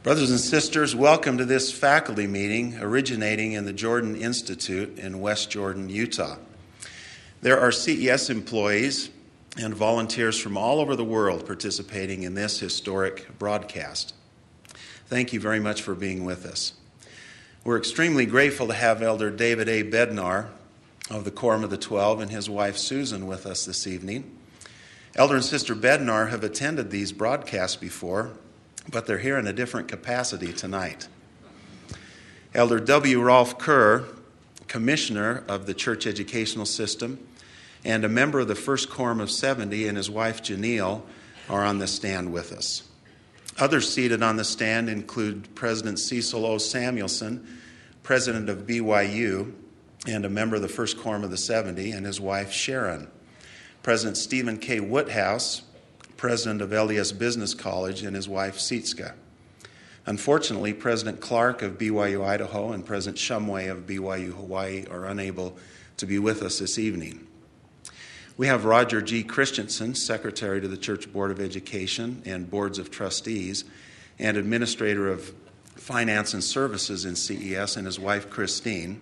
Brothers and sisters, welcome to this faculty meeting originating in the Jordan Institute in West Jordan, Utah. There are CES employees and volunteers from all over the world participating in this historic broadcast. Thank you very much for being with us. We're extremely grateful to have Elder David A. Bednar of the Quorum of the 12 and his wife Susan with us this evening. Elder and Sister Bednar have attended these broadcasts before, but they're here in a different capacity tonight. Elder W. Rolf Kerr, Commissioner of the Church Educational System and a member of the First Quorum of 70, and his wife Janelle are on the stand with us. Others seated on the stand include President Cecil O. Samuelson, President of BYU, and a member of the First Quorum of the 70, and his wife Sharon. President Stephen K. Woodhouse, President of LDS Business College, and his wife Sietska. Unfortunately, President Clark of BYU Idaho and President Shumway of BYU Hawaii are unable to be with us this evening. We have Roger G. Christensen, Secretary to the Church Board of Education and Boards of Trustees, and Administrator of Finance and Services in CES, and his wife Christine.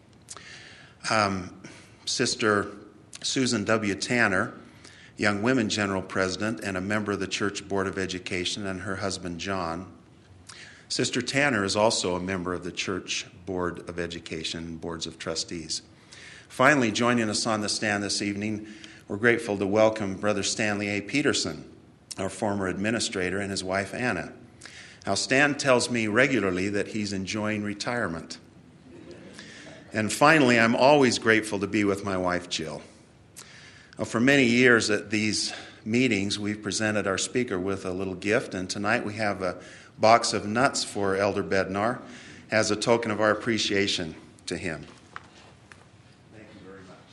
Sister Susan W. Tanner, Young Women General President and a member of the Church Board of Education, and her husband John. Sister Tanner is also a member of the Church Board of Education and Boards of Trustees. Finally, joining us on the stand this evening, we're grateful to welcome Brother Stanley A. Peterson, our former administrator, and his wife Anna. Now, Stan tells me regularly that he's enjoying retirement. And finally, I'm always grateful to be with my wife Jill. For many years at these meetings, we've presented our speaker with a little gift, and tonight we have a box of nuts for Elder Bednar as a token of our appreciation to him. Thank you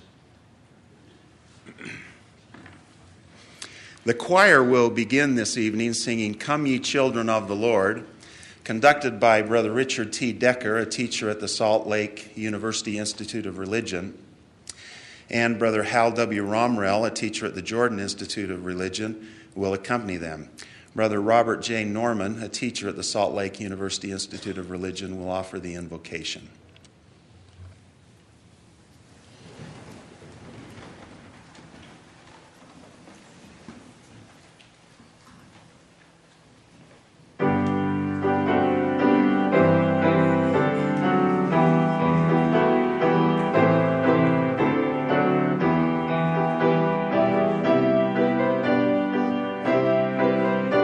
very much. The choir will begin this evening singing "Come Ye Children of the Lord," conducted by Brother Richard T. Decker, a teacher at the Salt Lake University Institute of Religion, and Brother Hal W. Romrell, a teacher at the Jordan Institute of Religion, will accompany them. Brother Robert J. Norman, a teacher at the Salt Lake University Institute of Religion, will offer the invocation.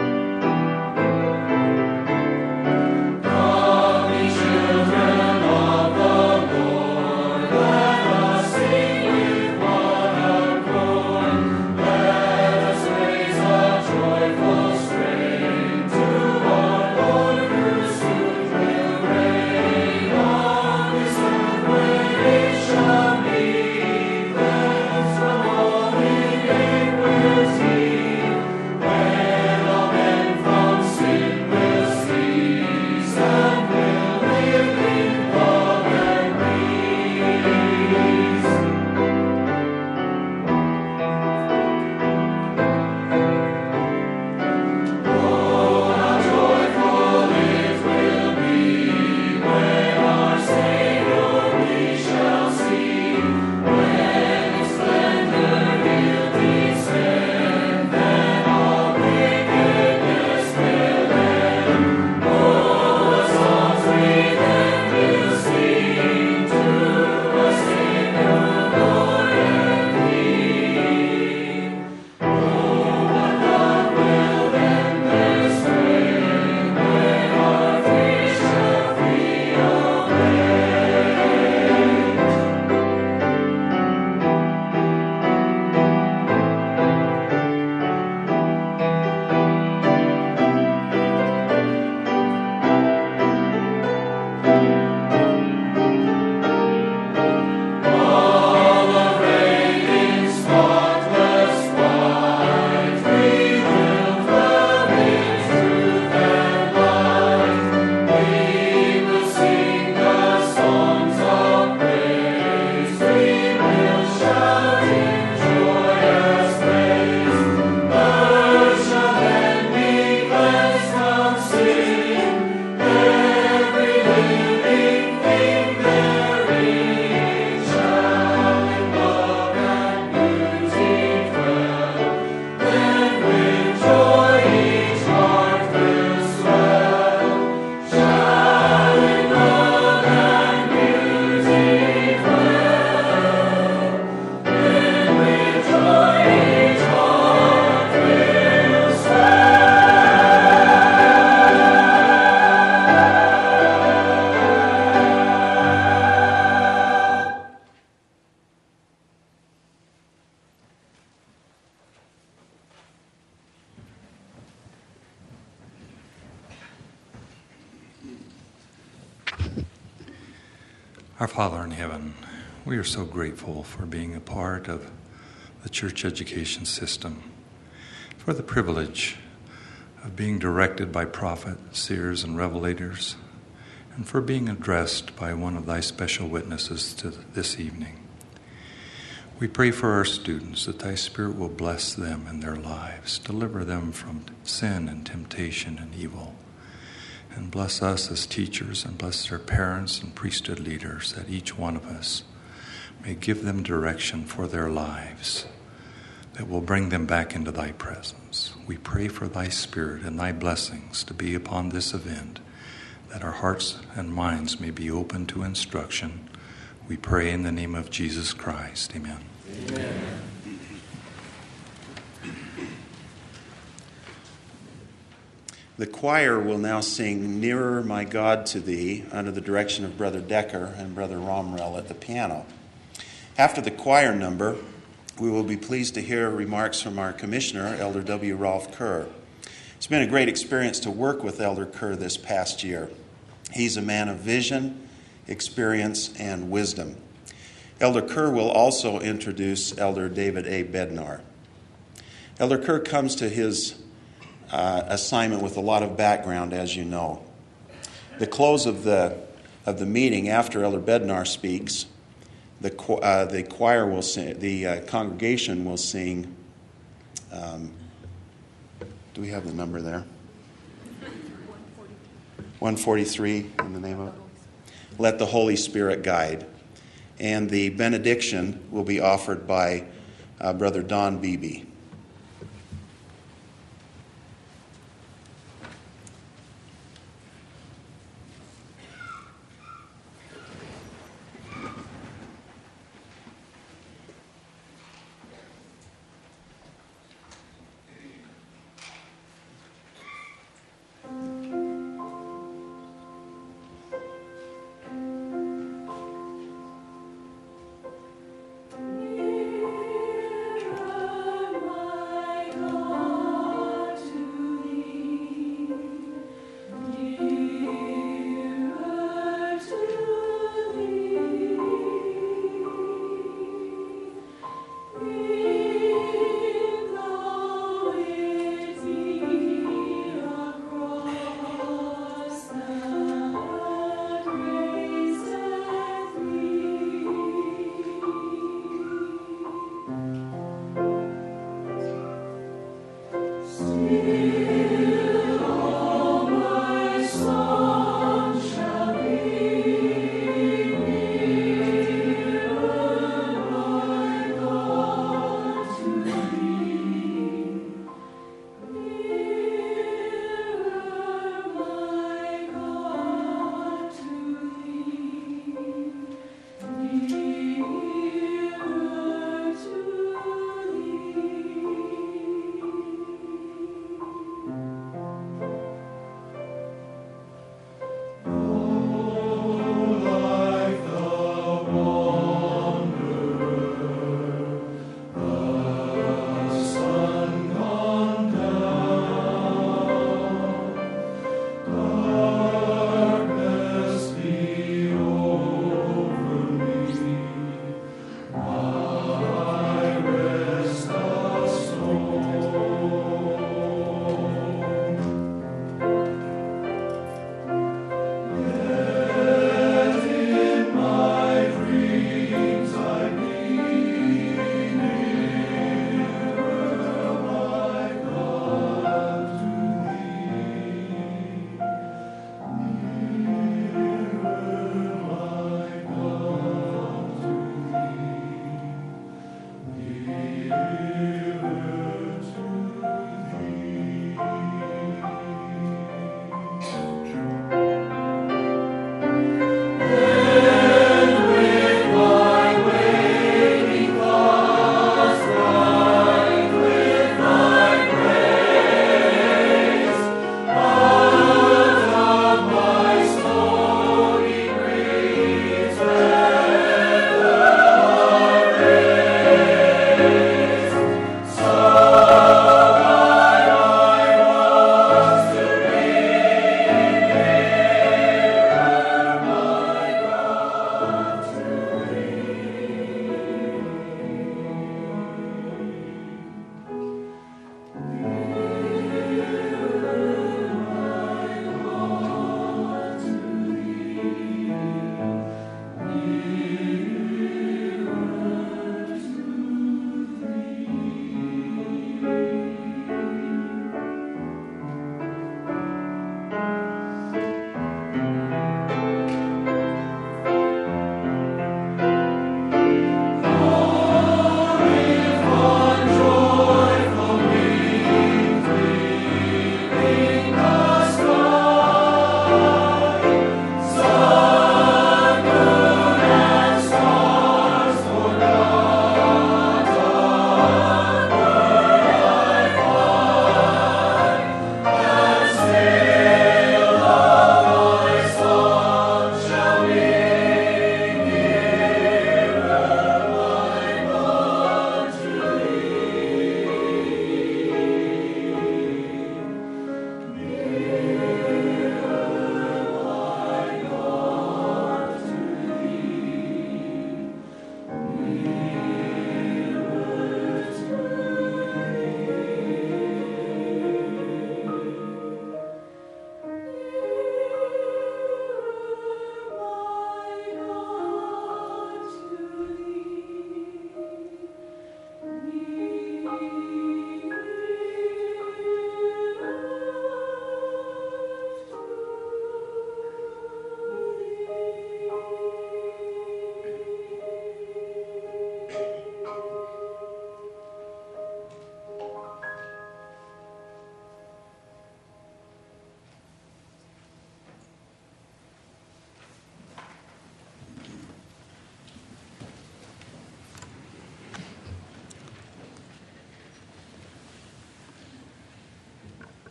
Children Our Father in heaven, we are so grateful for being a part of the church education system, for the privilege of being directed by prophets, seers, and revelators, and for being addressed by one of thy special witnesses to this evening. We pray for our students that thy Spirit will bless them in their lives, deliver them from sin and temptation and evil, and bless us as teachers and bless their parents and priesthood leaders, that each one of us may give them direction for their lives that will bring them back into thy presence. We pray for thy Spirit and thy blessings to be upon this event, that our hearts and minds may be open to instruction. We pray in the name of Jesus Christ. Amen. Amen. The choir will now sing Nearer My God to Thee under the direction of Brother Decker and Brother Romrell at the piano. After the choir number, we will be pleased to hear remarks from our commissioner, Elder W. Rolf Kerr. It's been a great experience to work with Elder Kerr this past year. He's a man of vision, experience, and wisdom. Elder Kerr will also introduce Elder David A. Bednar. Elder Kerr comes to his assignment with a lot of background, as you know. The close of the meeting, after Elder Bednar speaks, the choir will sing. The congregation will sing. Do we have the number there? 143 in the name of it. Let the Holy Spirit guide. And the benediction will be offered by Brother Don Beebe.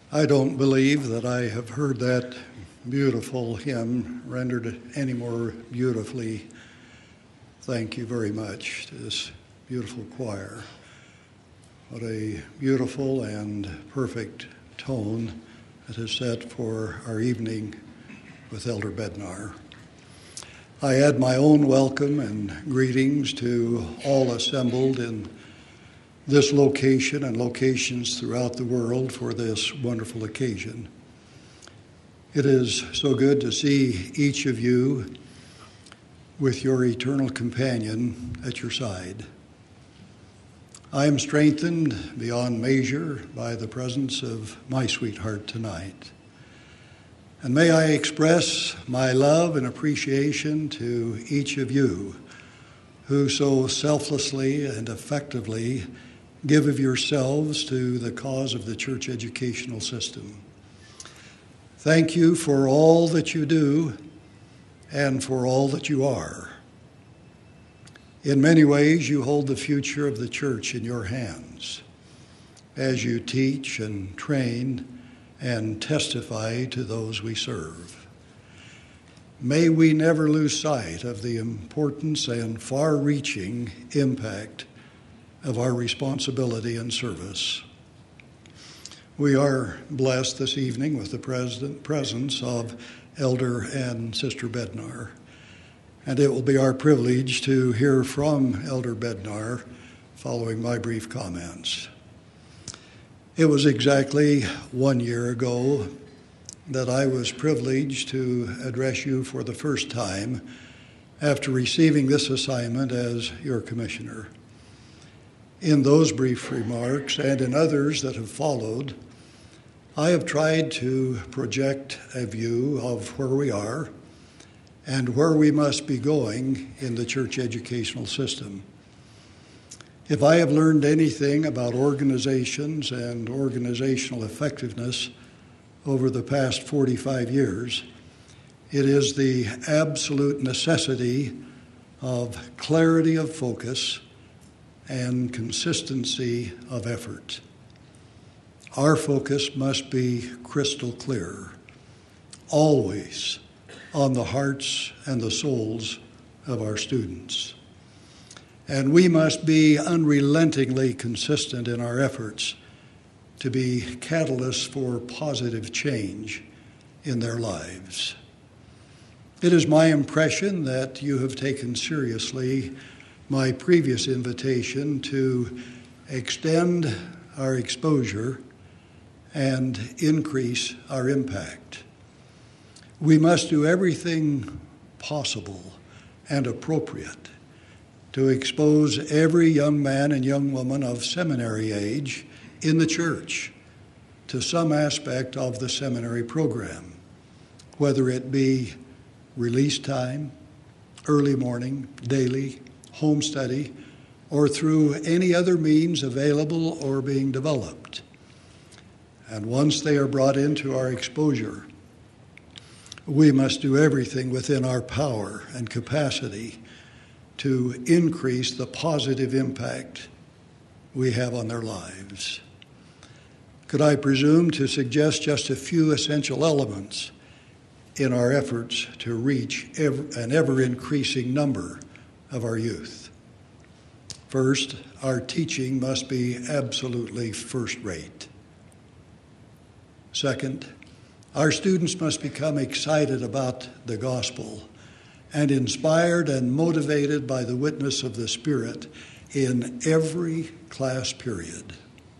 I don't believe that I have heard that beautiful hymn rendered any more beautifully. Thank you very much to this beautiful choir. What a beautiful and perfect tone it has set for our evening with Elder Bednar. I add my own welcome and greetings to all assembled in this location and locations throughout the world for this wonderful occasion. It is so good to see each of you with your eternal companion at your side. I am strengthened beyond measure by the presence of my sweetheart tonight. And may I express my love and appreciation to each of you who so selflessly and effectively give of yourselves to the cause of the church educational system. Thank you for all that you do and for all that you are. In many ways, you hold the future of the church in your hands as you teach and train and testify to those we serve. May we never lose sight of the importance and far-reaching impact of our responsibility and service. We are blessed this evening with the presence of Elder and Sister Bednar, and it will be our privilege to hear from Elder Bednar following my brief comments. It was exactly 1 year ago that I was privileged to address you for the first time after receiving this assignment as your commissioner. In those brief remarks and in others that have followed, I have tried to project a view of where we are and where we must be going in the church educational system. If I have learned anything about organizations and organizational effectiveness over the past 45 years, it is the absolute necessity of clarity of focus and consistency of effort. Our focus must be crystal clear, always on the hearts and the souls of our students. And we must be unrelentingly consistent in our efforts to be catalysts for positive change in their lives. It is my impression that you have taken seriously my previous invitation to extend our exposure and increase our impact. We must do everything possible and appropriate to expose every young man and young woman of seminary age in the church to some aspect of the seminary program, whether it be release time, early morning, daily, home study, or through any other means available or being developed. And once they are brought into our exposure, we must do everything within our power and capacity to increase the positive impact we have on their lives. Could I presume to suggest just a few essential elements in our efforts to reach an ever-increasing number of our youth? First, our teaching must be absolutely first-rate. Second, our students must become excited about the gospel and inspired and motivated by the witness of the Spirit in every class period.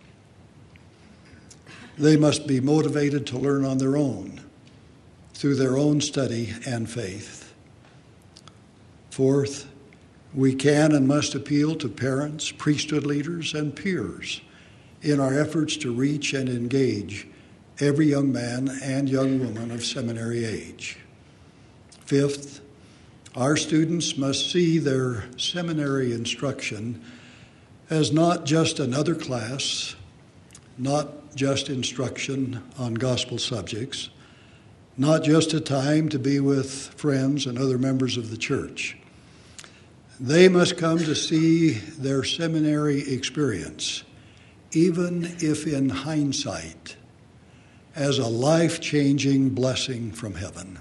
They must be motivated to learn on their own, through their own study and faith. Fourth, we can and must appeal to parents, priesthood leaders, and peers in our efforts to reach and engage every young man and young woman of seminary age. Fifth, our students must see their seminary instruction as not just another class, not just instruction on gospel subjects, not just a time to be with friends and other members of the church. They must come to see their seminary experience, even if in hindsight as a life-changing blessing from heaven.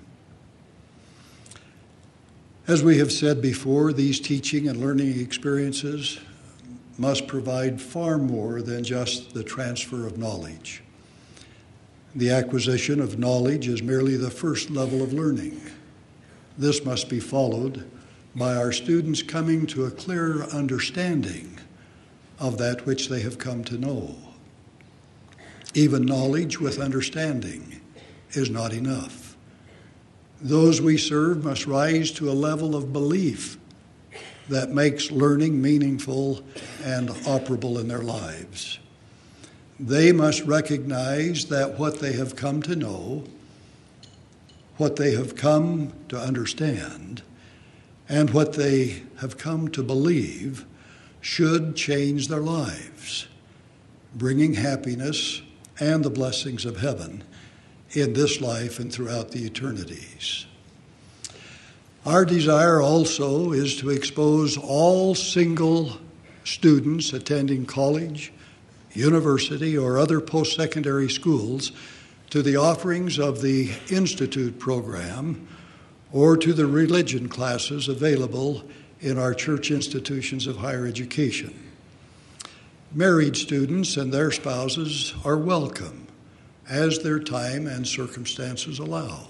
As we have said before, these teaching and learning experiences must provide far more than just the transfer of knowledge. The acquisition of knowledge is merely the first level of learning. This must be followed by our students coming to a clearer understanding of that which they have come to know. Even knowledge with understanding is not enough. Those we serve must rise to a level of belief that makes learning meaningful and operable in their lives. They must recognize that what they have come to know, what they have come to understand, and what they have come to believe should change their lives, bringing happiness and the blessings of heaven in this life and throughout the eternities. Our desire also is to expose all single students attending college, university, or other post-secondary schools to the offerings of the Institute program or to the religion classes available in our church institutions of higher education. Married students and their spouses are welcome as their time and circumstances allow.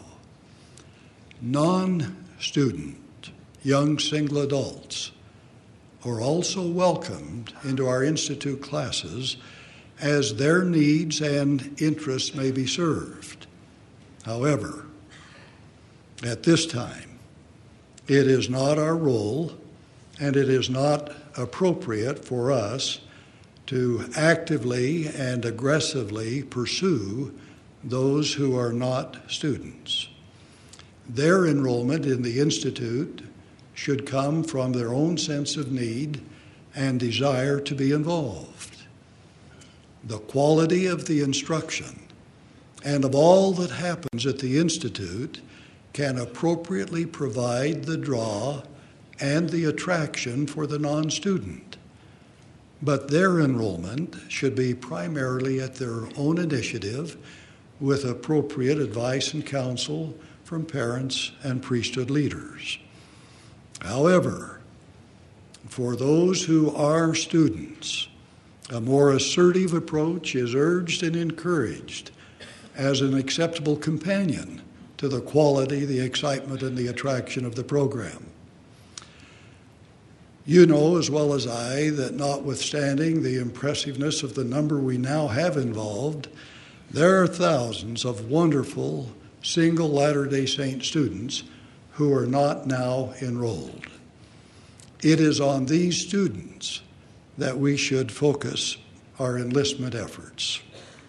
Non-student young single adults are also welcomed into our institute classes as their needs and interests may be served. However, at this time, it is not our role and it is not appropriate for us to actively and aggressively pursue those who are not students. Their enrollment in the Institute should come from their own sense of need and desire to be involved. The quality of the instruction and of all that happens at the Institute can appropriately provide the draw and the attraction for the non-student. But their enrollment should be primarily at their own initiative with appropriate advice and counsel from parents and priesthood leaders. However, for those who are students, a more assertive approach is urged and encouraged as an acceptable companion to the quality, the excitement, and the attraction of the program. You know as well as I that notwithstanding the impressiveness of the number we now have involved, there are thousands of wonderful single Latter-day Saint students who are not now enrolled. It is on these students that we should focus our enlistment efforts.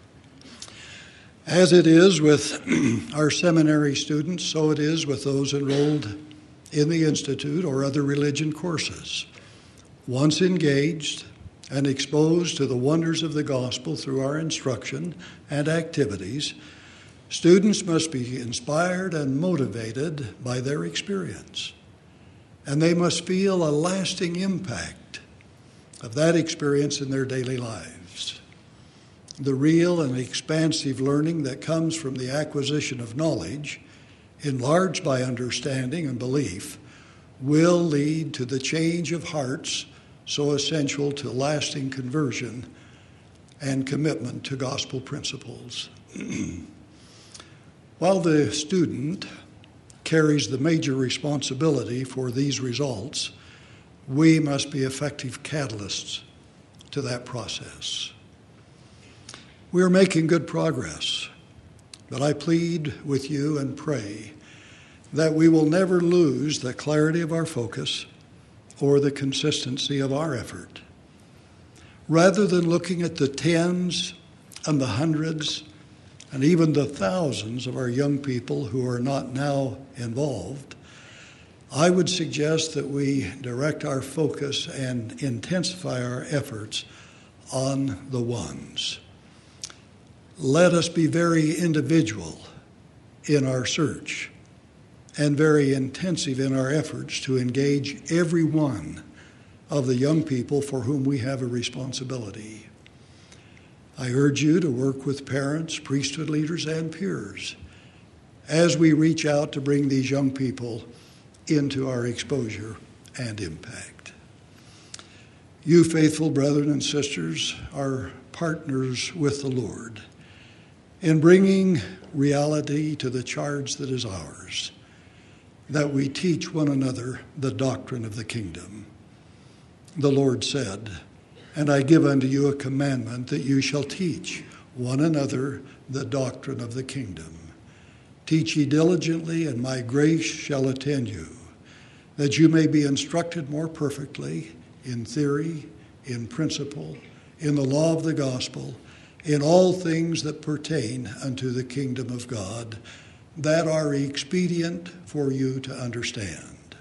As it is with our seminary students, so it is with those enrolled in the Institute or other religion courses. Once engaged and exposed to the wonders of the gospel through our instruction and activities, students must be inspired and motivated by their experience, and they must feel a lasting impact of that experience in their daily lives. The real and expansive learning that comes from the acquisition of knowledge, enlarged by understanding and belief, will lead to the change of hearts so essential to lasting conversion and commitment to gospel principles. While the student carries the major responsibility for these results, we must be effective catalysts to that process. We are making good progress, but I plead with you and pray that we will never lose the clarity of our focus or the consistency of our effort. Rather than looking at the tens and the hundreds and even the thousands of our young people who are not now involved, I would suggest that we direct our focus and intensify our efforts on the ones. Let us be very individual in our search and very intensive in our efforts to engage every one of the young people for whom we have a responsibility. I urge you to work with parents, priesthood leaders, and peers as we reach out to bring these young people into our exposure and impact. You, faithful brethren and sisters, are partners with the Lord in bringing reality to the charge that is ours, that we teach one another the doctrine of the kingdom. The Lord said, "And I give unto you a commandment that you shall teach one another the doctrine of the kingdom. Teach ye diligently, and my grace shall attend you, that you may be instructed more perfectly in theory, in principle, in the law of the gospel, in all things that pertain unto the kingdom of God, that are expedient for you to understand."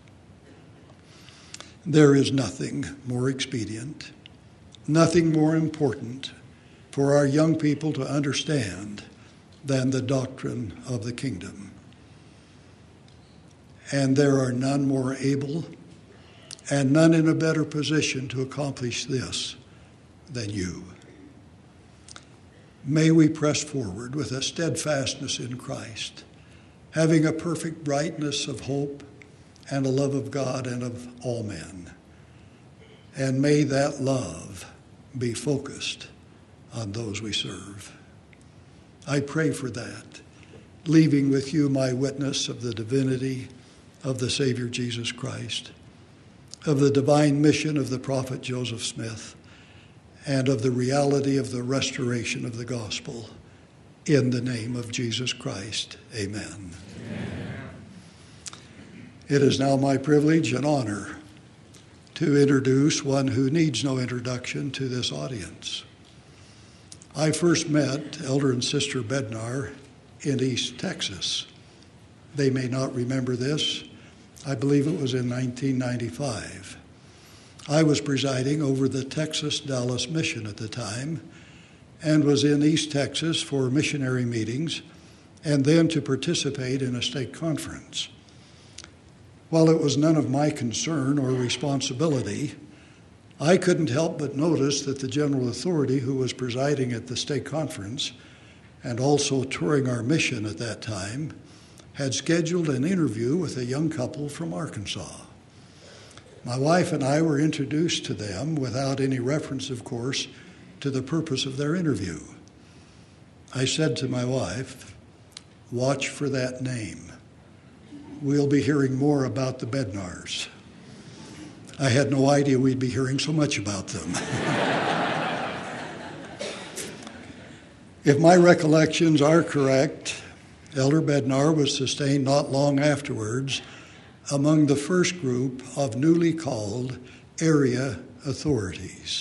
There is nothing more expedient, nothing more important for our young people to understand than the doctrine of the kingdom. And there are none more able and none in a better position to accomplish this than you. May we press forward with a steadfastness in Christ, having a perfect brightness of hope and a love of God and of all men. And may that love be focused on those we serve. I pray for that, leaving with you my witness of the divinity of the Savior Jesus Christ, of the divine mission of the prophet Joseph Smith, and of the reality of the restoration of the gospel. In the name of Jesus Christ, amen. It is now my privilege and honor to introduce one who needs no introduction to this audience. I first met Elder and Sister Bednar in East Texas. They may not remember this. I believe it was in 1995. I was presiding over the Texas-Dallas mission at the time and was in East Texas for missionary meetings and then to participate in a stake conference. While it was none of my concern or responsibility, I couldn't help but notice that the general authority who was presiding at the stake conference and also touring our mission at that time had scheduled an interview with a young couple from Arkansas. My wife and I were introduced to them without any reference, of course, to the purpose of their interview. I said to my wife, "Watch for that name. We'll be hearing more about the Bednars." I had no idea we'd be hearing so much about them. If my recollections are correct, Elder Bednar was sustained not long afterwards among the first group of newly called area authorities.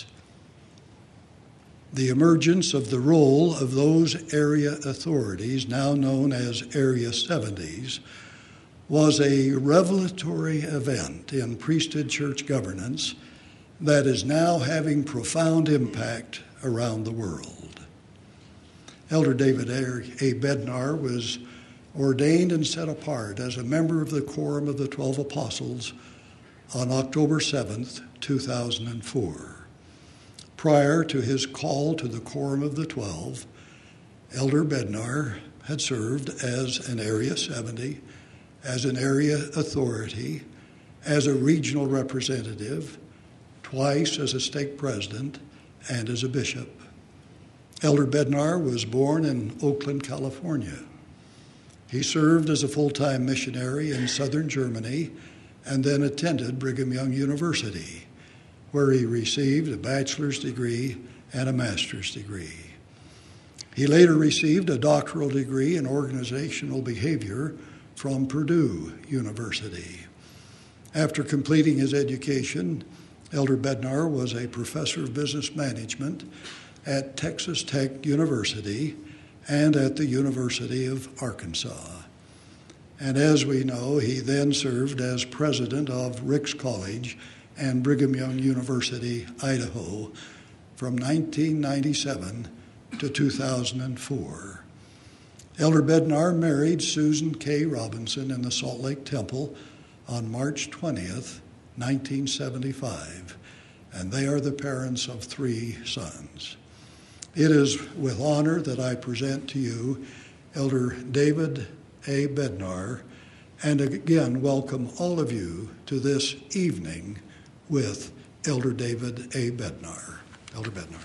The emergence of the role of those area authorities, now known as Area 70s, was a revelatory event in priesthood church governance that is now having profound impact around the world. Elder David A. Bednar was ordained and set apart as a member of the Quorum of the 12 Apostles on October 7th, 2004. Prior to his call to the Quorum of the 12, Elder Bednar had served as an Area 70, as an area authority, as a regional representative, twice as a stake president, and as a bishop. Elder Bednar was born in Oakland, California. He served as a full-time missionary in southern Germany and then attended Brigham Young University, where he received a bachelor's degree and a master's degree. He later received a doctoral degree in organizational behavior from Purdue University. After completing his education, Elder Bednar was a professor of business management at Texas Tech University and at the University of Arkansas. And as we know, he then served as president of Ricks College and Brigham Young University, Idaho, from 1997 to 2004. Elder Bednar married Susan K. Robinson in the Salt Lake Temple on March 20th, 1975, and they are the parents of 3 sons. It is with honor that I present to you Elder David A. Bednar, and again welcome all of you to this evening with Elder David A. Bednar. Elder Bednar.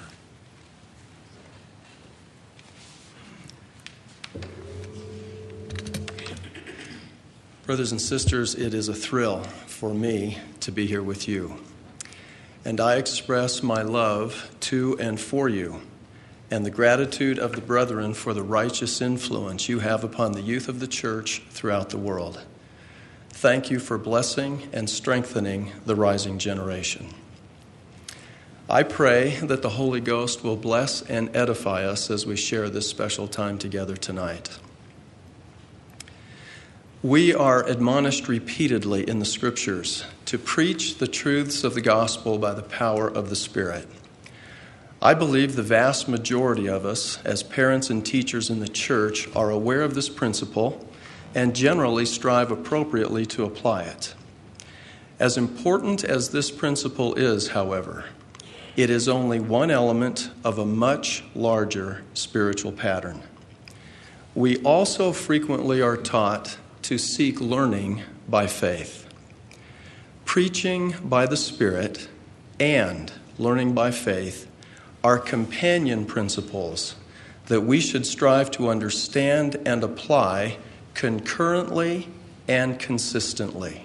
Brothers and sisters, it is a thrill for me to be here with you. And I express my love to and for you, and the gratitude of the brethren for the righteous influence you have upon the youth of the church throughout the world. Thank you for blessing and strengthening the rising generation. I pray that the Holy Ghost will bless and edify us as we share this special time together tonight. We are admonished repeatedly in the Scriptures to preach the truths of the gospel by the power of the Spirit. I believe the vast majority of us, as parents and teachers in the church, are aware of this principle and generally strive appropriately to apply it. As important as this principle is, however, it is only one element of a much larger spiritual pattern. We also frequently are taught to seek learning by faith. Preaching by the Spirit and learning by faith are companion principles that we should strive to understand and apply concurrently and consistently.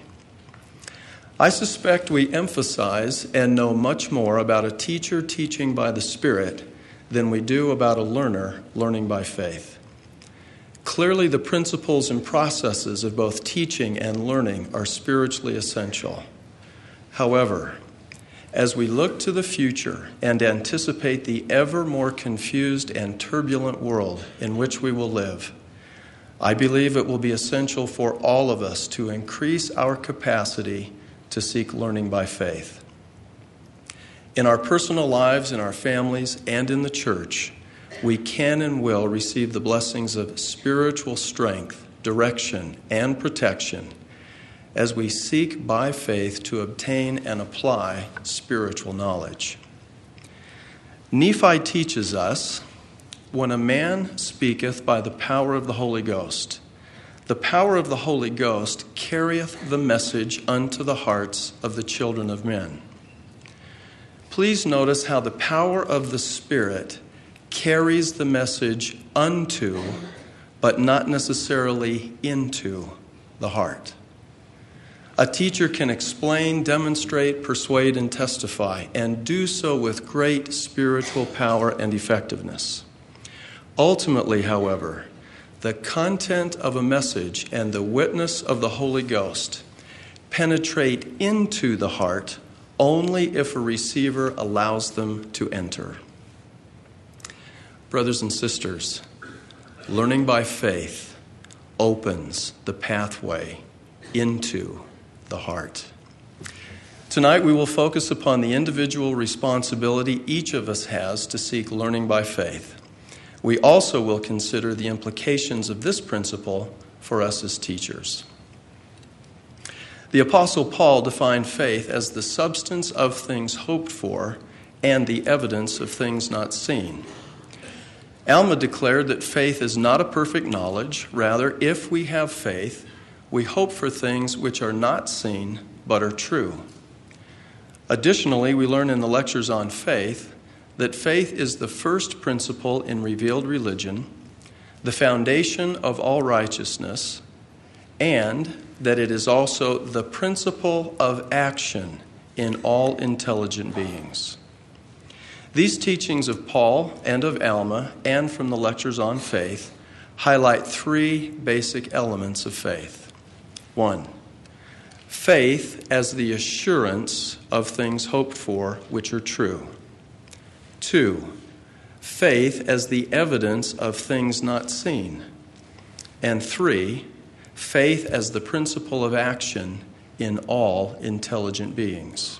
I suspect we emphasize and know much more about a teacher teaching by the Spirit than we do about a learner learning by faith. Clearly, the principles and processes of both teaching and learning are spiritually essential. However, as we look to the future and anticipate the ever more confused and turbulent world in which we will live, I believe it will be essential for all of us to increase our capacity to seek learning by faith. In our personal lives, in our families, and in the church, we can and will receive the blessings of spiritual strength, direction, and protection as we seek by faith to obtain and apply spiritual knowledge. Nephi teaches us, when a man speaketh by the power of the Holy Ghost, the power of the Holy Ghost carrieth the message unto the hearts of the children of men. Please notice how the power of the Spirit carries the message unto, but not necessarily into, the heart. A teacher can explain, demonstrate, persuade, and testify, and do so with great spiritual power and effectiveness. Ultimately, however, the content of a message and the witness of the Holy Ghost penetrate into the heart only if a receiver allows them to enter. Brothers and sisters, learning by faith opens the pathway into the heart. Tonight we will focus upon the individual responsibility each of us has to seek learning by faith. We also will consider the implications of this principle for us as teachers. The Apostle Paul defined faith as the substance of things hoped for and the evidence of things not seen. Alma declared that faith is not a perfect knowledge. Rather, if we have faith, we hope for things which are not seen but are true. Additionally, we learn in the lectures on faith that faith is the first principle in revealed religion, the foundation of all righteousness, and that it is also the principle of action in all intelligent beings. These teachings of Paul and of Alma, and from the lectures on faith, highlight three basic elements of faith. 1, faith as the assurance of things hoped for which are true. 2, faith as the evidence of things not seen. And 3, faith as the principle of action in all intelligent beings.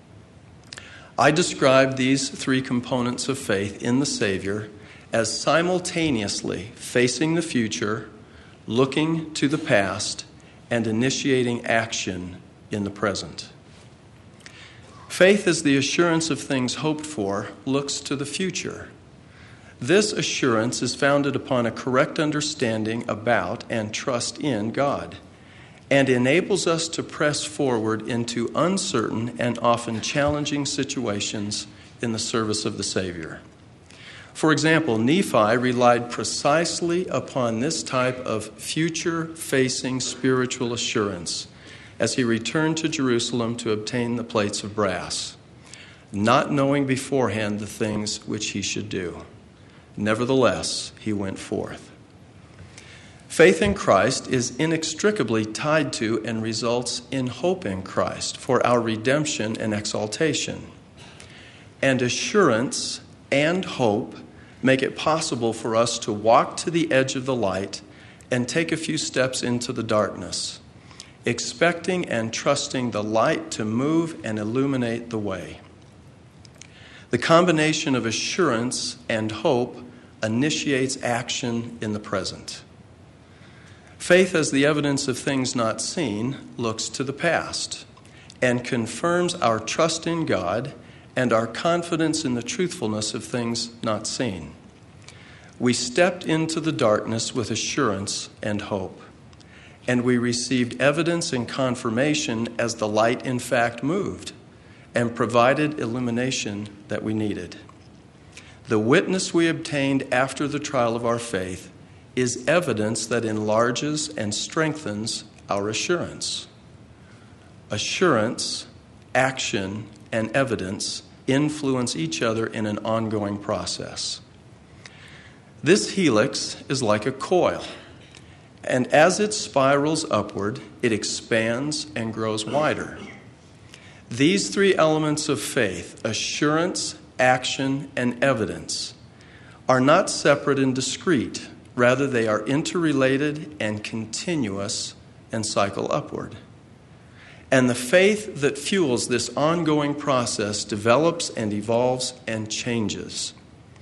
I describe these three components of faith in the Savior as simultaneously facing the future, looking to the past, and initiating action in the present. Faith as the assurance of things hoped for looks to the future. This assurance is founded upon a correct understanding about and trust in God, and enables us to press forward into uncertain and often challenging situations in the service of the Savior. For example, Nephi relied precisely upon this type of future-facing spiritual assurance as he returned to Jerusalem to obtain the plates of brass, not knowing beforehand the things which he should do. Nevertheless, he went forth. Faith in Christ is inextricably tied to and results in hope in Christ for our redemption and exaltation. And assurance and hope make it possible for us to walk to the edge of the light and take a few steps into the darkness, expecting and trusting the light to move and illuminate the way. The combination of assurance and hope initiates action in the present. Faith as the evidence of things not seen looks to the past and confirms our trust in God and our confidence in the truthfulness of things not seen. We stepped into the darkness with assurance and hope, and we received evidence and confirmation as the light in fact moved and provided illumination that we needed. The witness we obtained after the trial of our faith is evidence that enlarges and strengthens our assurance. Assurance, action, and evidence influence each other in an ongoing process. This helix is like a coil, and as it spirals upward, it expands and grows wider. These three elements of faith, assurance, action, and evidence, are not separate and discrete. Rather, they are interrelated and continuous and cycle upward. And the faith that fuels this ongoing process develops and evolves and changes.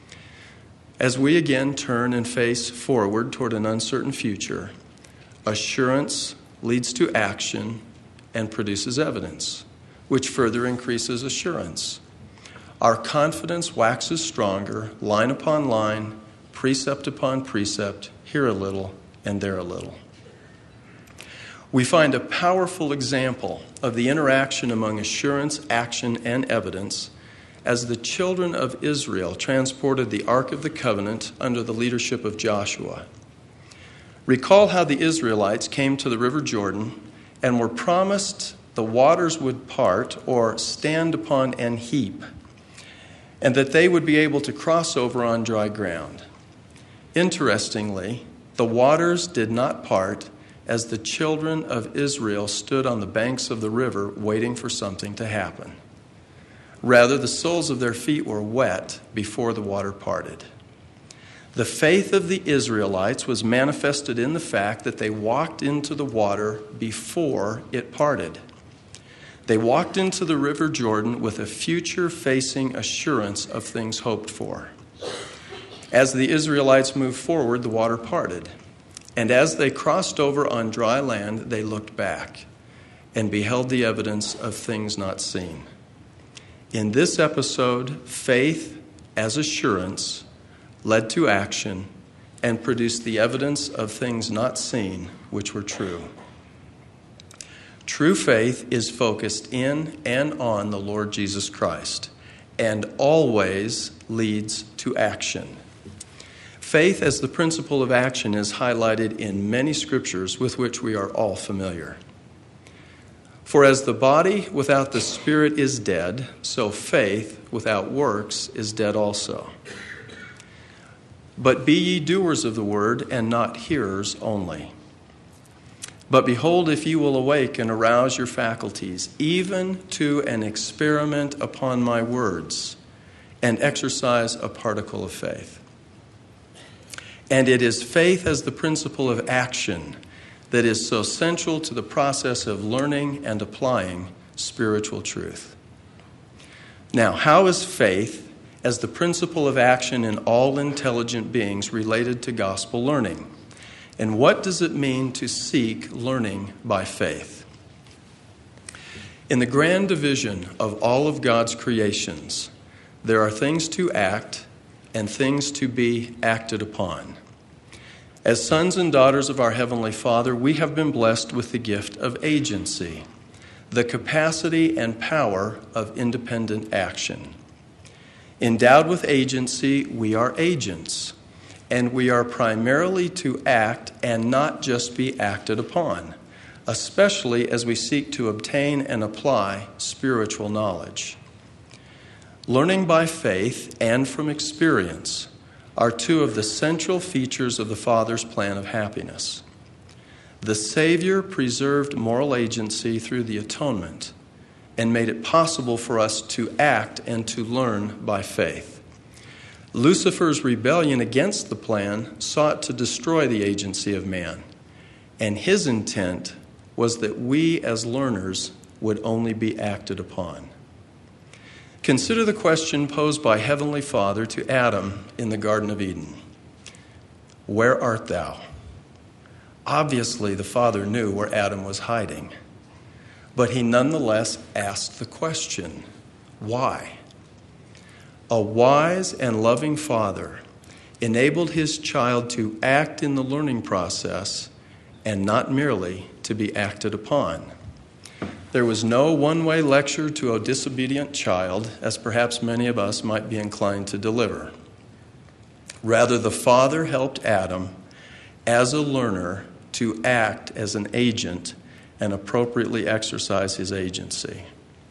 As we again turn and face forward toward an uncertain future, assurance leads to action and produces evidence, which further increases assurance. Our confidence waxes stronger, line upon line, precept upon precept, here a little and there a little. We find a powerful example of the interaction among assurance, action, and evidence as the children of Israel transported the Ark of the Covenant under the leadership of Joshua. Recall how the Israelites came to the River Jordan and were promised the waters would part or stand upon an heap, and that they would be able to cross over on dry ground. Interestingly, the waters did not part as the children of Israel stood on the banks of the river waiting for something to happen. Rather, the soles of their feet were wet before the water parted. The faith of the Israelites was manifested in the fact that they walked into the water before it parted. They walked into the River Jordan with a future-facing assurance of things hoped for. As the Israelites moved forward, the water parted. And as they crossed over on dry land, they looked back and beheld the evidence of things not seen. In this episode, faith as assurance led to action and produced the evidence of things not seen, which were true. True faith is focused in and on the Lord Jesus Christ and always leads to action. Faith as the principle of action is highlighted in many scriptures with which we are all familiar. For as the body without the spirit is dead, so faith without works is dead also. But be ye doers of the word, and not hearers only. But behold, if you will awake and arouse your faculties, even to an experiment upon my words, and exercise a particle of faith. And it is faith as the principle of action that is so central to the process of learning and applying spiritual truth. Now, how is faith as the principle of action in all intelligent beings related to gospel learning? And what does it mean to seek learning by faith? In the grand division of all of God's creations, there are things to act, and things to be acted upon. As sons and daughters of our Heavenly Father, we have been blessed with the gift of agency, the capacity and power of independent action. Endowed with agency, we are agents, and we are primarily to act and not just be acted upon, especially as we seek to obtain and apply spiritual knowledge. Learning by faith and from experience are two of the central features of the Father's plan of happiness. The Savior preserved moral agency through the atonement and made it possible for us to act and to learn by faith. Lucifer's rebellion against the plan sought to destroy the agency of man, and his intent was that we as learners would only be acted upon. Consider the question posed by Heavenly Father to Adam in the Garden of Eden. Where art thou? Obviously, the Father knew where Adam was hiding, but he nonetheless asked the question, why? A wise and loving Father enabled his child to act in the learning process and not merely to be acted upon. There was no one-way lecture to a disobedient child, as perhaps many of us might be inclined to deliver. Rather, the Father helped Adam, as a learner, to act as an agent and appropriately exercise his agency.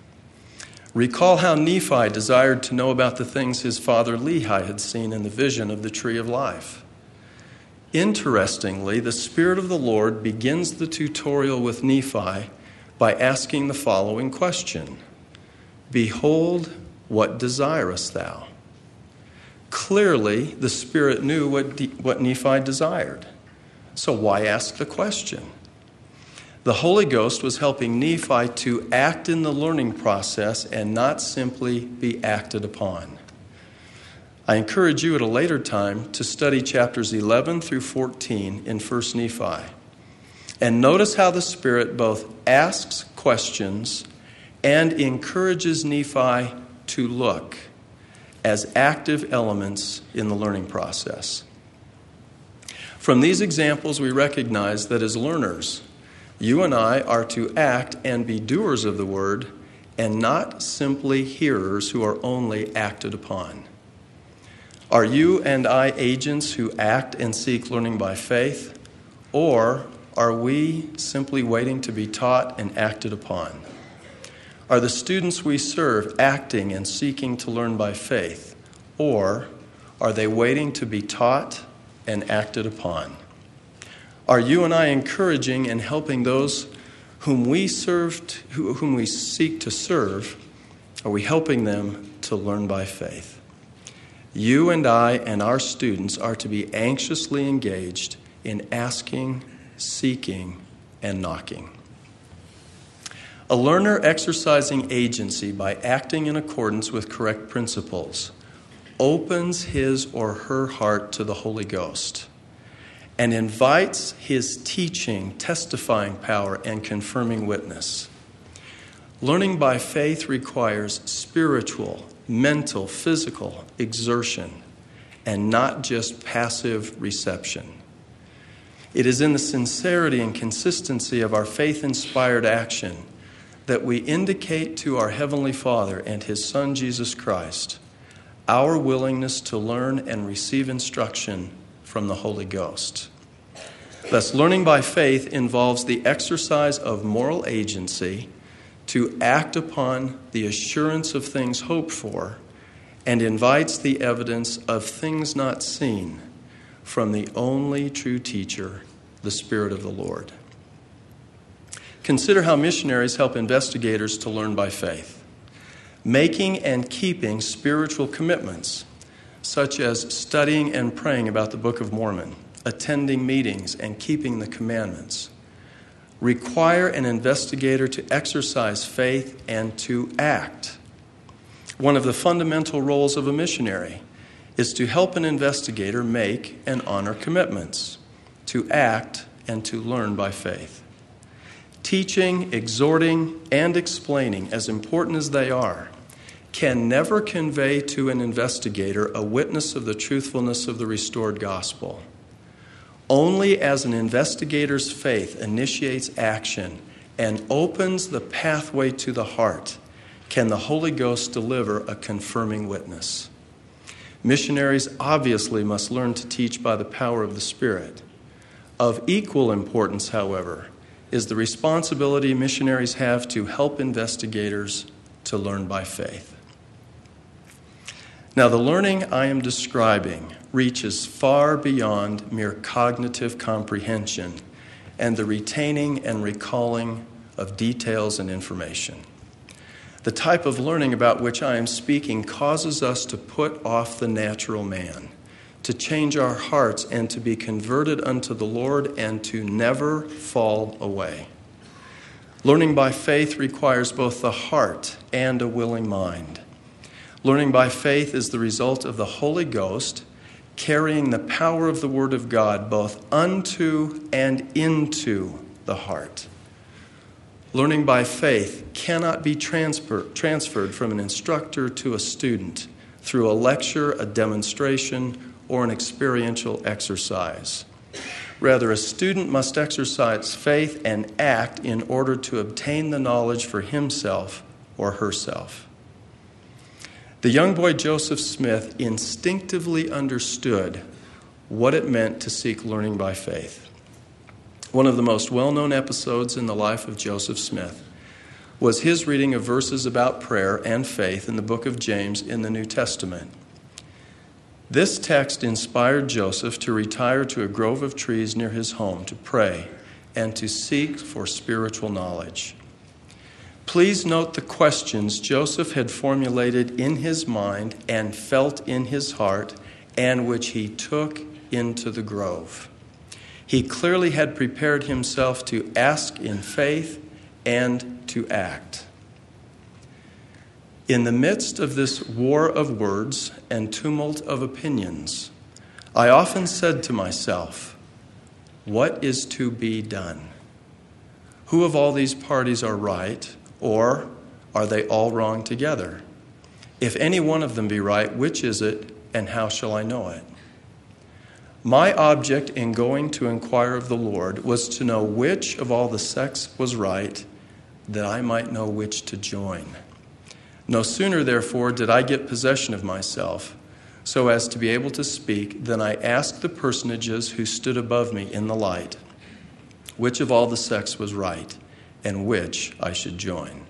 Recall how Nephi desired to know about the things his father Lehi had seen in the vision of the tree of life. Interestingly, the Spirit of the Lord begins the tutorial with Nephi by asking the following question: Behold, what desirest thou? Clearly, the Spirit knew what Nephi desired. So why ask the question? The Holy Ghost was helping Nephi to act in the learning process and not simply be acted upon. I encourage you at a later time to study chapters 11 through 14 in 1 Nephi. And notice how the Spirit both asks questions and encourages Nephi to look as active elements in the learning process. From these examples, we recognize that as learners, you and I are to act and be doers of the word and not simply hearers who are only acted upon. Are you and I agents who act and seek learning by faith, or are we simply waiting to be taught and acted upon? Are the students we serve acting and seeking to learn by faith, or are they waiting to be taught and acted upon? Are you and I encouraging and helping those whom we seek to serve? Are we helping them to learn by faith? You and I and our students are to be anxiously engaged in asking, seeking, and knocking. A learner exercising agency by acting in accordance with correct principles opens his or her heart to the Holy Ghost and invites his teaching, testifying power, and confirming witness. Learning by faith requires spiritual, mental, physical exertion and not just passive reception. It is in the sincerity and consistency of our faith-inspired action that we indicate to our Heavenly Father and His Son, Jesus Christ, our willingness to learn and receive instruction from the Holy Ghost. Thus, learning by faith involves the exercise of moral agency to act upon the assurance of things hoped for and invites the evidence of things not seen from the only true teacher, the Spirit of the Lord. Consider how missionaries help investigators to learn by faith, making and keeping spiritual commitments, such as studying and praying about the Book of Mormon, attending meetings, and keeping the commandments, require an investigator to exercise faith and to act. One of the fundamental roles of a missionary is to help an investigator make and honor commitments, to act and to learn by faith. Teaching, exhorting, and explaining, as important as they are, can never convey to an investigator a witness of the truthfulness of the restored gospel. Only as an investigator's faith initiates action and opens the pathway to the heart can the Holy Ghost deliver a confirming witness. Missionaries obviously must learn to teach by the power of the Spirit. Of equal importance, however, is the responsibility missionaries have to help investigators to learn by faith. Now, the learning I am describing reaches far beyond mere cognitive comprehension and the retaining and recalling of details and information. The type of learning about which I am speaking causes us to put off the natural man, to change our hearts and to be converted unto the Lord and to never fall away. Learning by faith requires both the heart and a willing mind. Learning by faith is the result of the Holy Ghost carrying the power of the Word of God both unto and into the heart. Learning by faith cannot be transferred from an instructor to a student through a lecture, a demonstration, or an experiential exercise. Rather, a student must exercise faith and act in order to obtain the knowledge for himself or herself. The young boy Joseph Smith instinctively understood what it meant to seek learning by faith. One of the most well-known episodes in the life of Joseph Smith was his reading of verses about prayer and faith in the book of James in the New Testament. This text inspired Joseph to retire to a grove of trees near his home to pray and to seek for spiritual knowledge. Please note the questions Joseph had formulated in his mind and felt in his heart, and which he took into the grove. He clearly had prepared himself to ask in faith and to act. In the midst of this war of words and tumult of opinions, I often said to myself, what is to be done? Who of all these parties are right, or are they all wrong together? If any one of them be right, which is it, and how shall I know it? My object in going to inquire of the Lord was to know which of all the sects was right, that I might know which to join. No sooner, therefore, did I get possession of myself, so as to be able to speak, than I asked the personages who stood above me in the light, which of all the sects was right, and which I should join.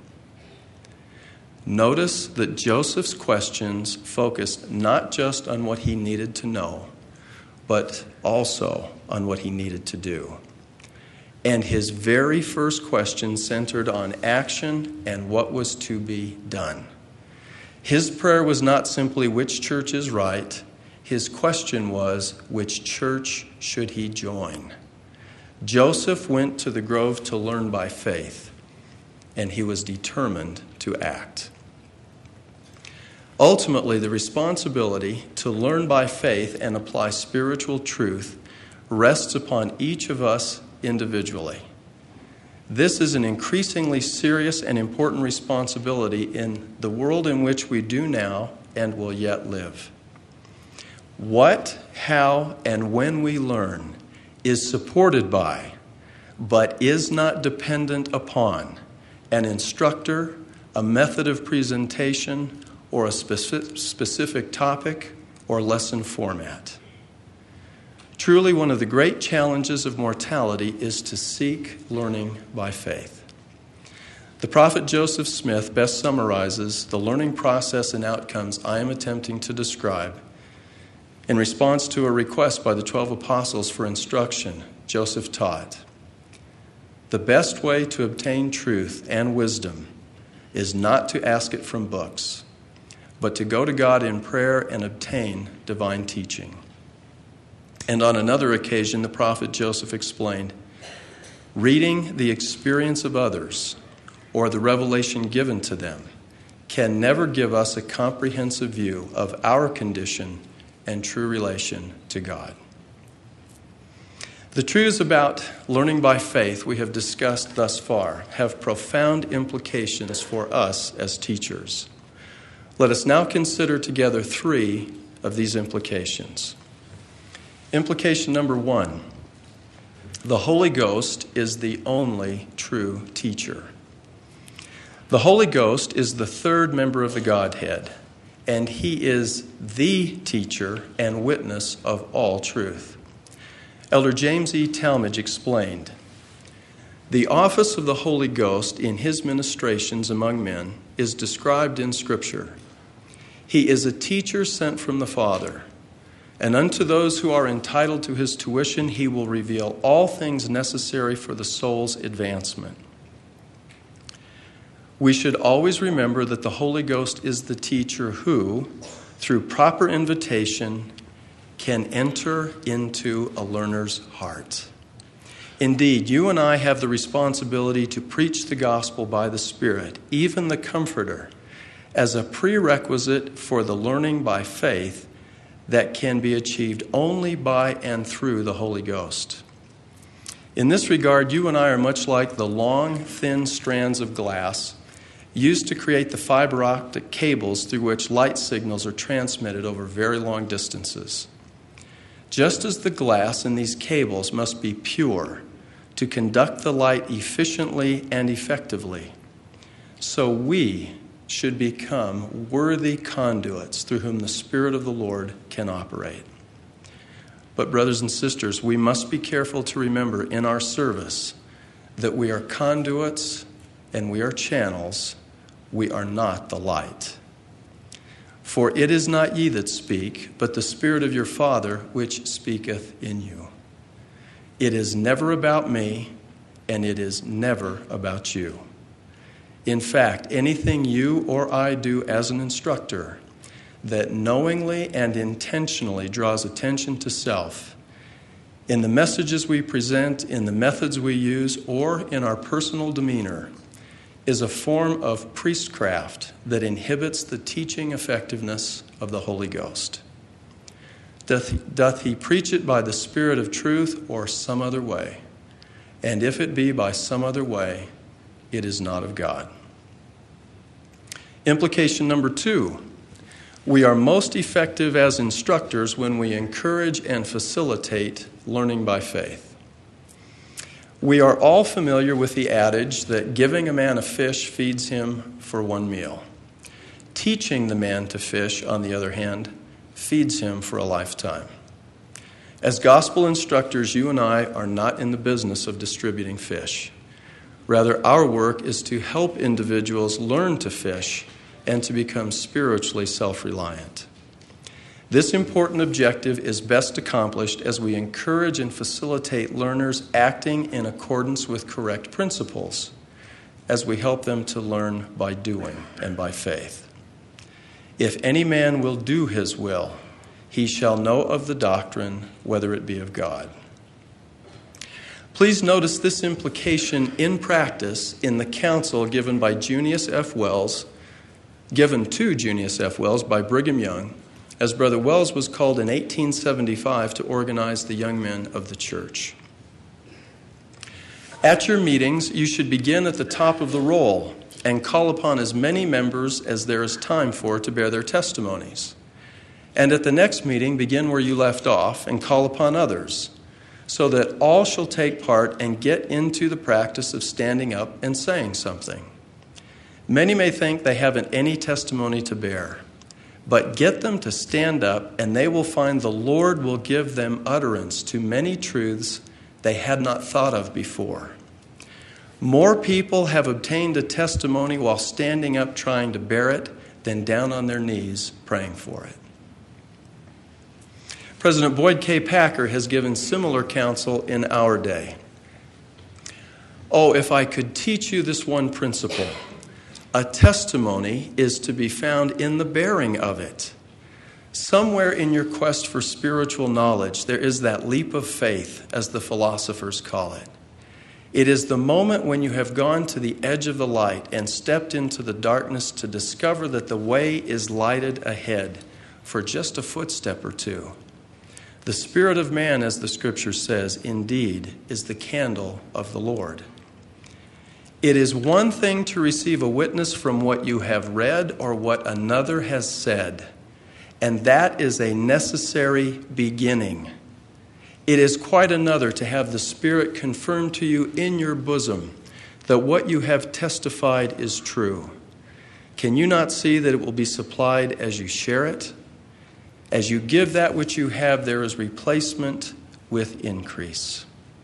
Notice that Joseph's questions focused not just on what he needed to know, but also on what he needed to do. And his very first question centered on action and what was to be done. His prayer was not simply which church is right. His question was, which church should he join? Joseph went to the grove to learn by faith, and he was determined to act. Ultimately, the responsibility to learn by faith and apply spiritual truth rests upon each of us individually. This is an increasingly serious and important responsibility in the world in which we do now and will yet live. What, how, and when we learn is supported by, but is not dependent upon, an instructor, a method of presentation, or a specific topic or lesson format. Truly, one of the great challenges of mortality is to seek learning by faith. The prophet Joseph Smith best summarizes the learning process and outcomes I am attempting to describe. In response to a request by the 12 apostles for instruction, Joseph taught, "The best way to obtain truth and wisdom is not to ask it from books, but to go to God in prayer and obtain divine teaching." And on another occasion, the prophet Joseph explained, "Reading the experience of others or the revelation given to them can never give us a comprehensive view of our condition and true relation to God." The truths about learning by faith we have discussed thus far have profound implications for us as teachers. Let us now consider together 3 of these implications. Implication number 1, the Holy Ghost is the only true teacher. The Holy Ghost is the 3rd member of the Godhead, and he is the teacher and witness of all truth. Elder James E. Talmage explained, "The office of the Holy Ghost in his ministrations among men is described in Scripture. He is a teacher sent from the Father, and unto those who are entitled to his tuition he will reveal all things necessary for the soul's advancement." We should always remember that the Holy Ghost is the teacher who, through proper invitation, can enter into a learner's heart. Indeed, you and I have the responsibility to preach the gospel by the Spirit, even the Comforter, as a prerequisite for the learning by faith that can be achieved only by and through the Holy Ghost. In this regard, you and I are much like the long, thin strands of glass used to create the fiber optic cables through which light signals are transmitted over very long distances. Just as the glass in these cables must be pure to conduct the light efficiently and effectively, so we should become worthy conduits through whom the Spirit of the Lord can operate. But brothers and sisters, we must be careful to remember in our service that we are conduits and we are channels. We are not the light. For it is not ye that speak, but the Spirit of your Father which speaketh in you. It is never about me, and it is never about you. In fact, anything you or I do as an instructor that knowingly and intentionally draws attention to self, in the messages we present, in the methods we use, or in our personal demeanor, is a form of priestcraft that inhibits the teaching effectiveness of the Holy Ghost. Doth he preach it by the Spirit of truth or some other way? And if it be by some other way, it is not of God. Implication number 2, we are most effective as instructors when we encourage and facilitate learning by faith. We are all familiar with the adage that giving a man a fish feeds him for one meal. Teaching the man to fish, on the other hand, feeds him for a lifetime. As gospel instructors, you and I are not in the business of distributing fish. Rather, our work is to help individuals learn to fish and to become spiritually self-reliant. This important objective is best accomplished as we encourage and facilitate learners acting in accordance with correct principles, as we help them to learn by doing and by faith. If any man will do his will, he shall know of the doctrine, whether it be of God. Please notice this implication in practice in the counsel given to Junius F. Wells by Brigham Young, as Brother Wells was called in 1875 to organize the young men of the church. At your meetings, you should begin at the top of the roll and call upon as many members as there is time for to bear their testimonies. And at the next meeting, begin where you left off and call upon others, so that all shall take part and get into the practice of standing up and saying something. Many may think they haven't any testimony to bear, but get them to stand up, and they will find the Lord will give them utterance to many truths they had not thought of before. More people have obtained a testimony while standing up trying to bear it than down on their knees praying for it. President Boyd K. Packer has given similar counsel in our day. Oh, if I could teach you this one principle. A testimony is to be found in the bearing of it. Somewhere in your quest for spiritual knowledge, there is that leap of faith, as the philosophers call it. It is the moment when you have gone to the edge of the light and stepped into the darkness to discover that the way is lighted ahead for just a footstep or two. The spirit of man, as the Scripture says, indeed is the candle of the Lord. It is one thing to receive a witness from what you have read or what another has said, and that is a necessary beginning. It is quite another to have the Spirit confirm to you in your bosom that what you have testified is true. Can you not see that it will be supplied as you share it? As you give that which you have, there is replacement with increase.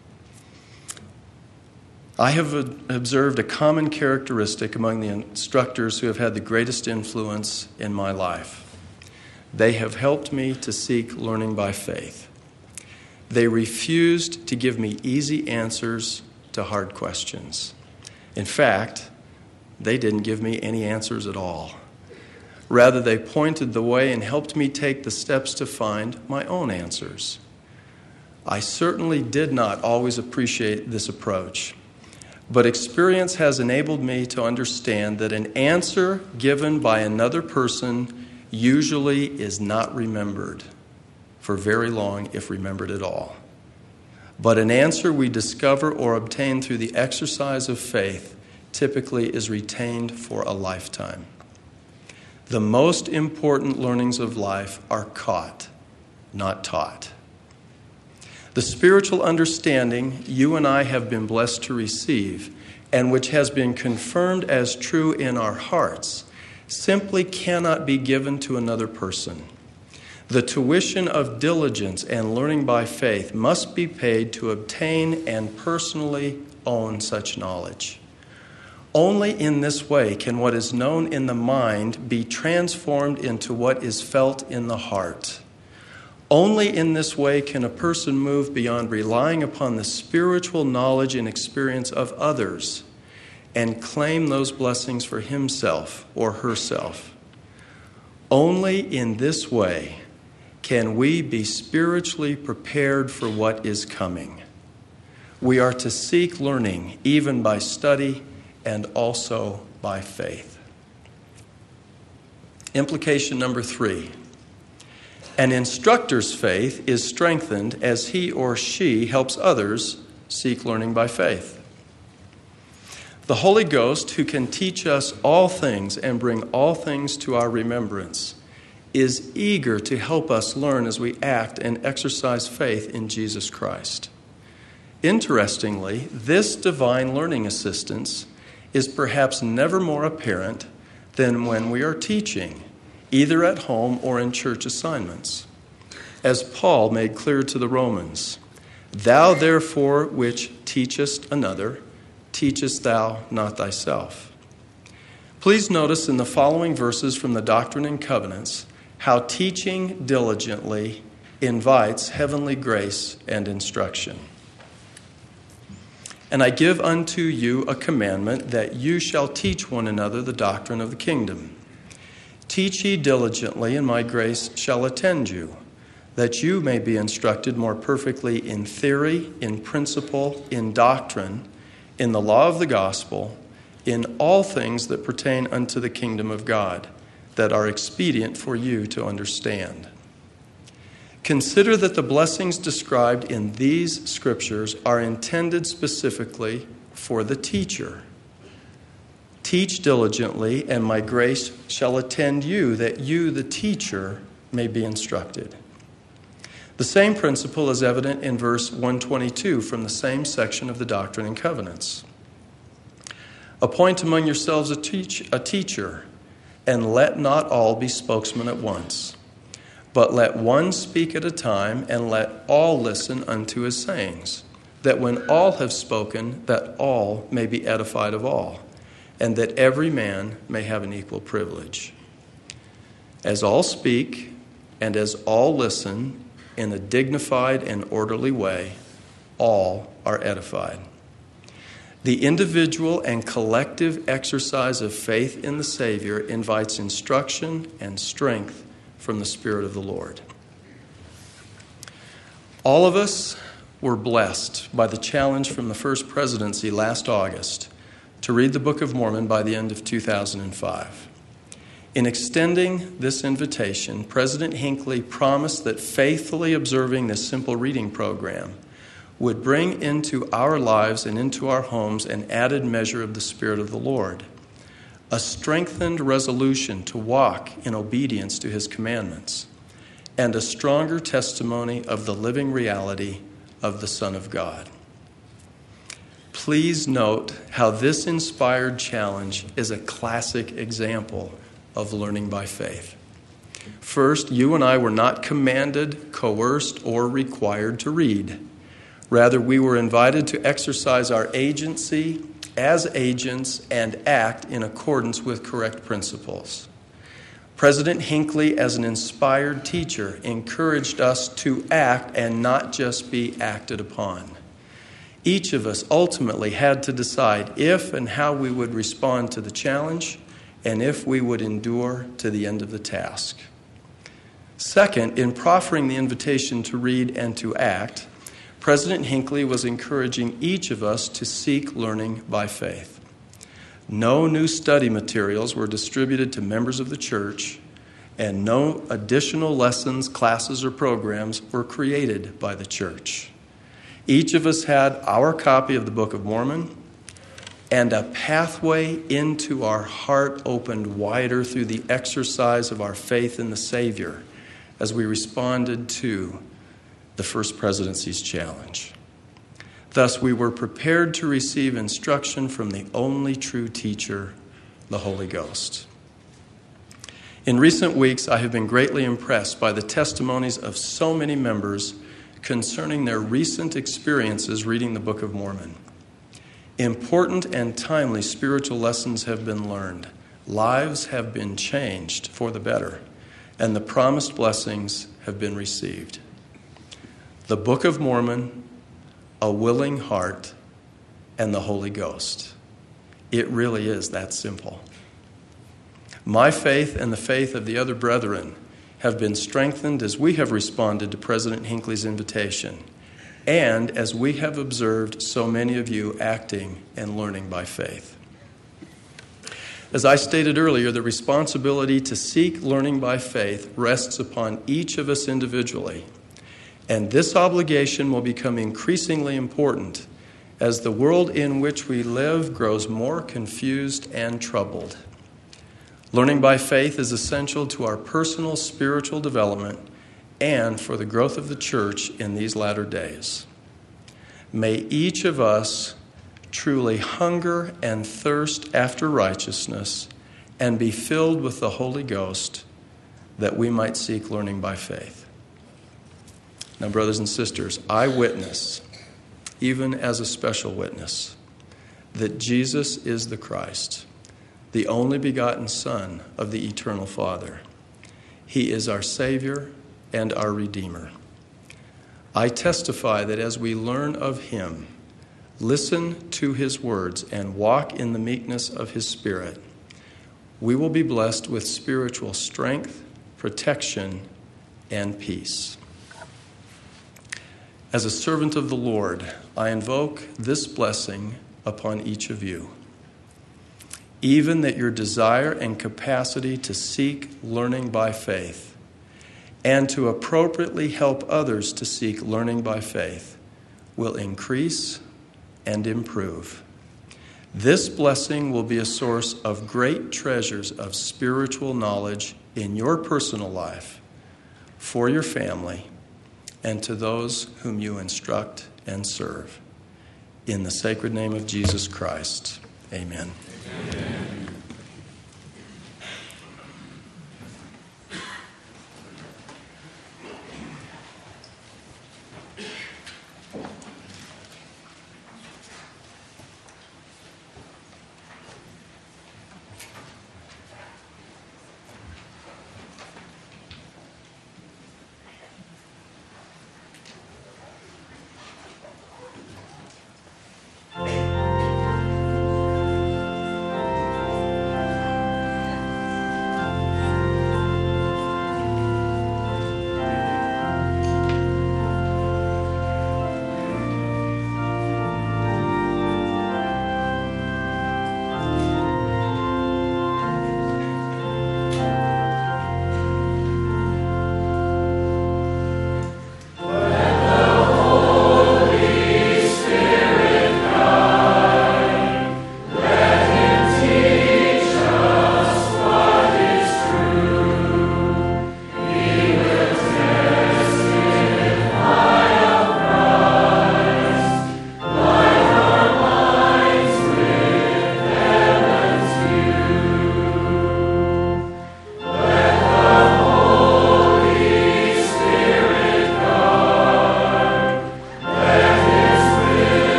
I have observed a common characteristic among the instructors who have had the greatest influence in my life. They have helped me to seek learning by faith. They refused to give me easy answers to hard questions. In fact, they didn't give me any answers at all. Rather, they pointed the way and helped me take the steps to find my own answers. I certainly did not always appreciate this approach, but experience has enabled me to understand that an answer given by another person usually is not remembered for very long, if remembered at all. But an answer we discover or obtain through the exercise of faith typically is retained for a lifetime. The most important learnings of life are caught, not taught. The spiritual understanding you and I have been blessed to receive, and which has been confirmed as true in our hearts, simply cannot be given to another person. The tuition of diligence and learning by faith must be paid to obtain and personally own such knowledge. Only in this way can what is known in the mind be transformed into what is felt in the heart. Only in this way can a person move beyond relying upon the spiritual knowledge and experience of others and claim those blessings for himself or herself. Only in this way can we be spiritually prepared for what is coming. We are to seek learning even by study and also by faith. Implication number 3. An instructor's faith is strengthened as he or she helps others seek learning by faith. The Holy Ghost, who can teach us all things and bring all things to our remembrance, is eager to help us learn as we act and exercise faith in Jesus Christ. Interestingly, this divine learning assistance is perhaps never more apparent than when we are teaching, either at home or in church assignments. As Paul made clear to the Romans, "Thou therefore which teachest another, teachest thou not thyself." Please notice in the following verses from the Doctrine and Covenants how teaching diligently invites heavenly grace and instruction. "And I give unto you a commandment, that you shall teach one another the doctrine of the kingdom. Teach ye diligently, and my grace shall attend you, that you may be instructed more perfectly in theory, in principle, in doctrine, in the law of the gospel, in all things that pertain unto the kingdom of God, that are expedient for you to understand." Consider that the blessings described in these scriptures are intended specifically for the teacher. Teach diligently, and my grace shall attend you, that you, the teacher, may be instructed. The same principle is evident in verse 122 from the same section of the Doctrine and Covenants. "Appoint among yourselves a teacher, and let not all be spokesmen at once. But let one speak at a time, and let all listen unto his sayings, that when all have spoken, that all may be edified of all, and that every man may have an equal privilege. As all speak, and as all listen in a dignified and orderly way, all are edified." The individual and collective exercise of faith in the Savior invites instruction and strength from the Spirit of the Lord. All of us were blessed by the challenge from the First Presidency last August to read the Book of Mormon by the end of 2005. In extending this invitation, President Hinckley promised that faithfully observing this simple reading program would bring into our lives and into our homes an added measure of the Spirit of the Lord, a strengthened resolution to walk in obedience to his commandments, and a stronger testimony of the living reality of the Son of God. Please note how this inspired challenge is a classic example of learning by faith. First, you and I were not commanded, coerced, or required to read. Rather, we were invited to exercise our agency as agents and act in accordance with correct principles. President Hinckley, as an inspired teacher, encouraged us to act and not just be acted upon. Each of us ultimately had to decide if and how we would respond to the challenge and if we would endure to the end of the task. Second, in proffering the invitation to read and to act, President Hinckley was encouraging each of us to seek learning by faith. No new study materials were distributed to members of the church, and no additional lessons, classes, or programs were created by the church. Each of us had our copy of the Book of Mormon and a pathway into our heart opened wider through the exercise of our faith in the Savior as we responded to the First Presidency's challenge. Thus, we were prepared to receive instruction from the only true teacher, the Holy Ghost. In recent weeks, I have been greatly impressed by the testimonies of so many members concerning their recent experiences reading the Book of Mormon. Important and timely spiritual lessons have been learned. Lives have been changed for the better, and the promised blessings have been received. The Book of Mormon, a willing heart, and the Holy Ghost. It really is that simple. My faith and the faith of the other brethren have been strengthened as we have responded to President Hinckley's invitation, and as we have observed so many of you acting and learning by faith. As I stated earlier, the responsibility to seek learning by faith rests upon each of us individually, and this obligation will become increasingly important as the world in which we live grows more confused and troubled. Learning by faith is essential to our personal spiritual development and for the growth of the church in these latter days. May each of us truly hunger and thirst after righteousness and be filled with the Holy Ghost that we might seek learning by faith. Now, brothers and sisters, I witness, even as a special witness, that Jesus is the Christ, the only begotten Son of the eternal Father. He is our Savior and our Redeemer. I testify that as we learn of him, listen to his words, and walk in the meekness of his Spirit, we will be blessed with spiritual strength, protection, and peace. As a servant of the Lord, I invoke this blessing upon each of you, even that your desire and capacity to seek learning by faith and to appropriately help others to seek learning by faith will increase and improve. This blessing will be a source of great treasures of spiritual knowledge in your personal life, for your family, and to those whom you instruct and serve. In the sacred name of Jesus Christ, amen. Amen.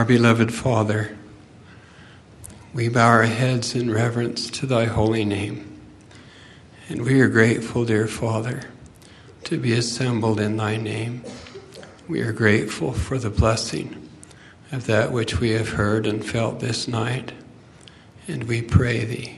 beloved Father, we bow our heads in reverence to thy holy name. And we are grateful, dear Father, to be assembled in thy name. We are grateful for the blessing of that which we have heard and felt this night. And we pray thee,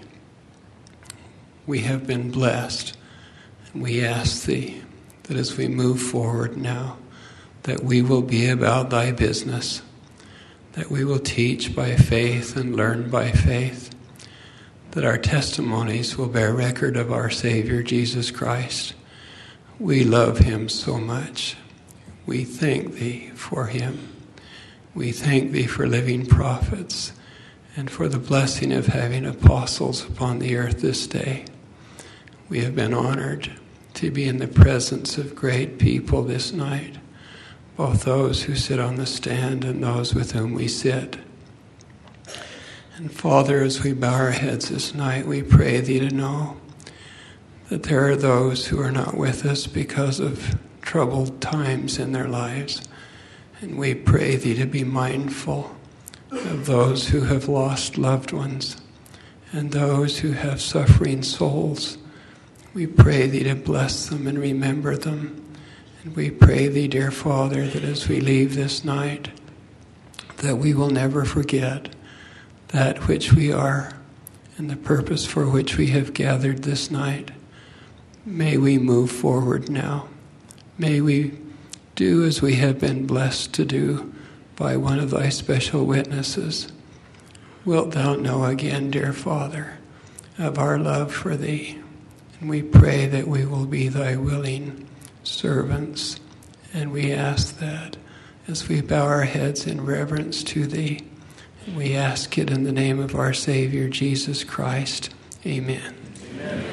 we have been blessed, and we ask thee that as we move forward now, that we will be about thy business, that we will teach by faith and learn by faith, that our testimonies will bear record of our Savior Jesus Christ. We love him so much. We thank thee for him. We thank thee for living prophets and for the blessing of having apostles upon the earth this day. We have been honored to be in the presence of great people this night, both those who sit on the stand and those with whom we sit. And Father, as we bow our heads this night, we pray thee to know that there are those who are not with us because of troubled times in their lives. And we pray thee to be mindful of those who have lost loved ones and those who have suffering souls. We pray thee to bless them and remember them. And we pray thee, dear Father, that as we leave this night, that we will never forget that which we are and the purpose for which we have gathered this night. May we move forward now. May we do as we have been blessed to do by one of thy special witnesses. Wilt thou know again, dear Father, of our love for thee. And we pray that we will be thy willing servants. And we ask that as we bow our heads in reverence to thee. And we ask it in the name of our Savior, Jesus Christ. Amen. Amen.